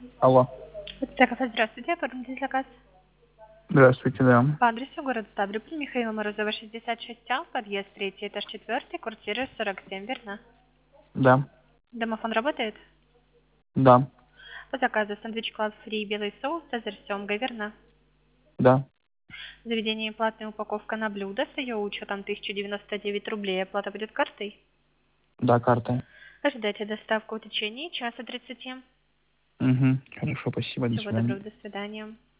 Алло. Цехов, здравствуйте, оформите заказ. Здравствуйте, да. По адресу город Ставрополь, Михаила Морозова, 66А, подъезд 3, этаж 4, квартира 47, верно? Да. Домофон работает? Да. По заказу сэндвич класс фри, белый соус, цезарь с семгой, верно? Да. Заведение платная упаковка на блюдо с ее учетом 1099 рублей. Оплата будет картой? Да, карта. Ожидайте доставку в течение часа 30. Угу. Хорошо, спасибо, до Всего свидания. доброго, до свидания.